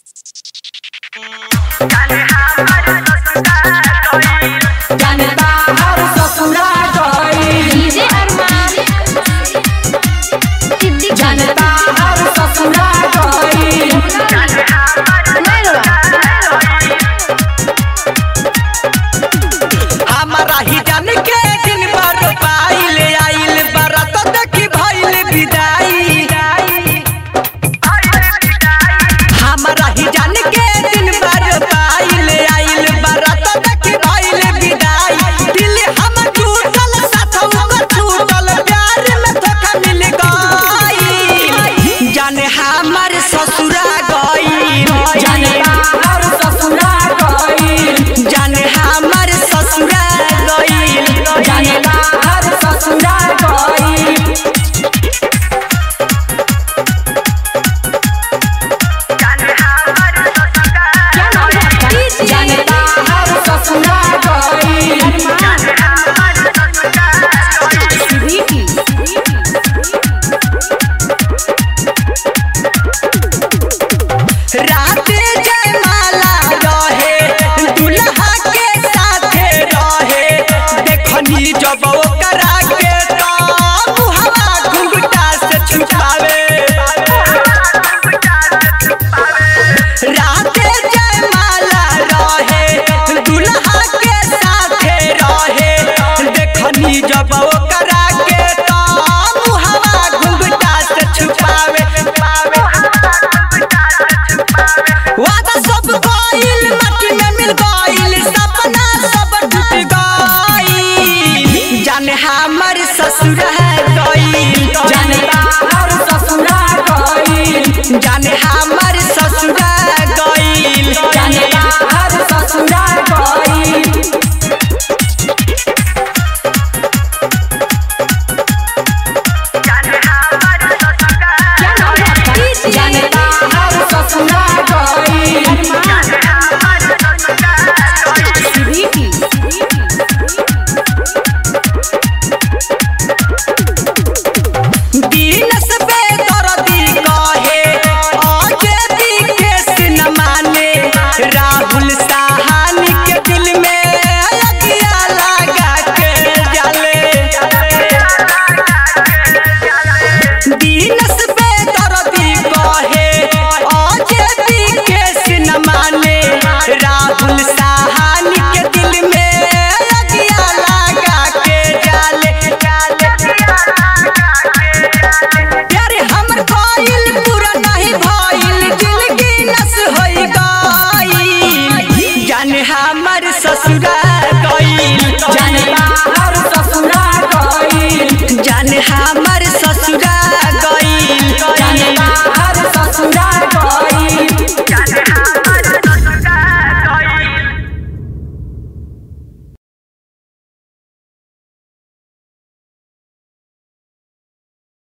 जब ओकरा के तो हवा घुंघटा से छुपावे राते जयमाला रहे दुल्हा के साथे रहे देखनी जब ओकरा के तो हवा घुंघटा से छुपावे वादा सब गइल माटी में मिल गइल सपना सब टूट गइल जाने हमर ससुर है गइल जाने हमर ससुर गइल जाने हमर